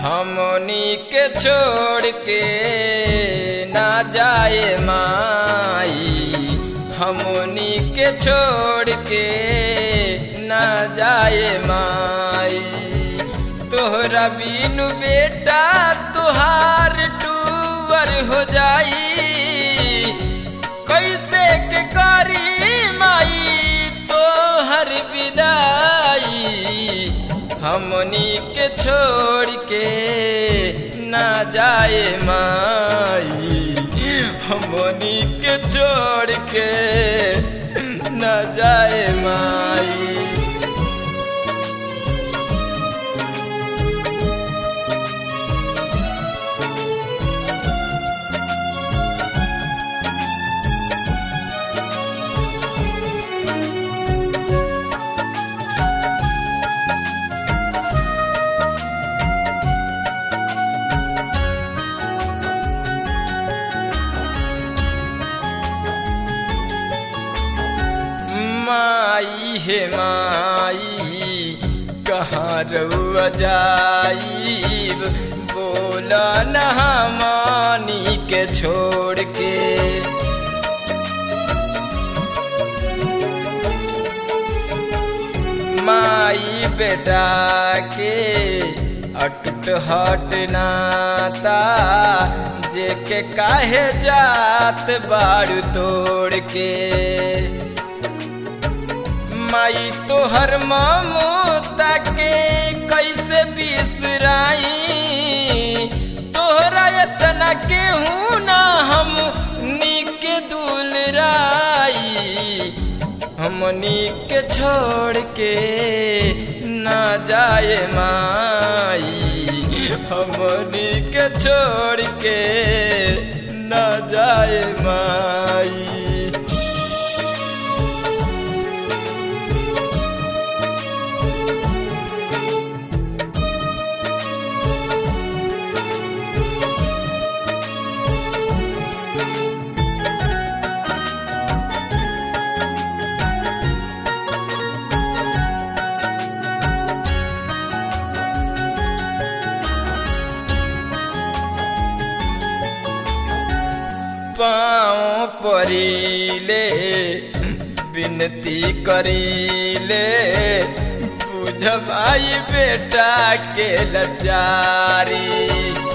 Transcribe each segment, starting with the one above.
हमनी के छोड़ के ना जाए माई, हमनी के छोड़ के ना जाए माई। तोहरा बिनु बेटा तुहार टूवर हो जाई, कैसे के करी माई तोहर विदाई। हमनी के छोड़ के ना जाए माई, हमनी के छोड़ के ना जाए माई। माई हे माई कहाँ रउआ जाइब, बोला न हमनी के छोड़ के। माई बेटा के अटूट हट नाता, जेके काहे जात बारू तोड़ के। माई तोहर ममता के कैसे बिसराई, तोहरा इतना केहू ना हम नीके दुलराई। हमनी के छोड़ के ना जाए माई, हमनी के छोड़ के ना जाए माई। पाँव परीले विनती करीले, बुझब आई बेटा के लाचारी।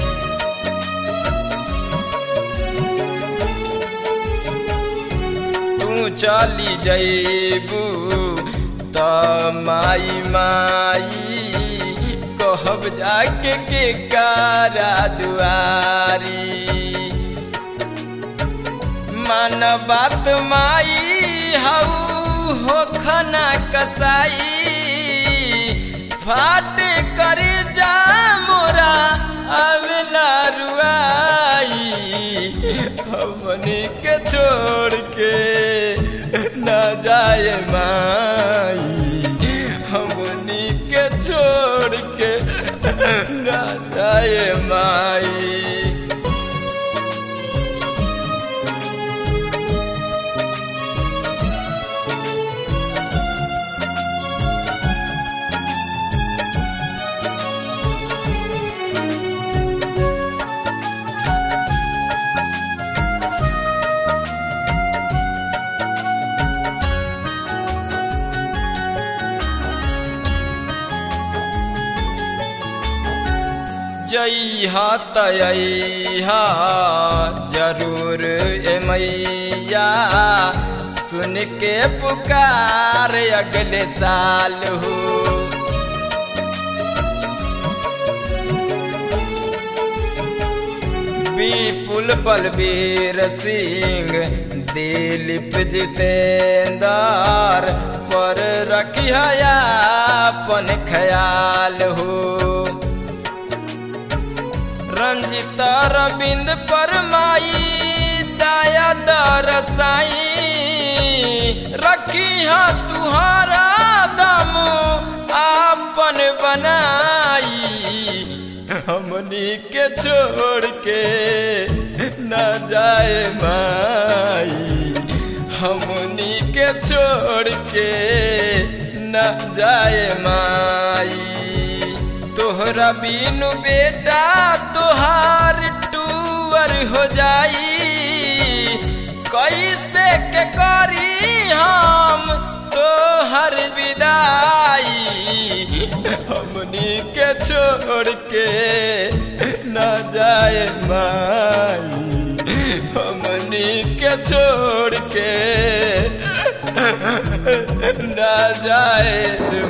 तू चली जइबू त माई माई कहब जाके के कारा दुआरी। मान बात माई हऊ हो खना कसाई, फाट कर जा मोरा आवेला रुआई। हमनी के छोड़ के ना जाए माई, हमनी के छोड़ के ना जाए माई। जइहा तइहा जरूर ए मैया, सुन के पुकार अगले साल हो। विपुल बलबीर सिंह दिलीप जितेंद्र पर रखिया अपन ख्याल हो। रंजित रविंद पर माई दया दरसाई, रखी हा तुहारा दम आपन बनाई। हमनी के छोड़ के न जाए माई, हमनी के छोड़ के न जाए माई। तोहरा बिनु बेटा तोहार टूअर हो जाई कैसे के करी हम तोहर विदाई हमनी के छोड़ के न जाए माई हमनी के छोड़ के न जाए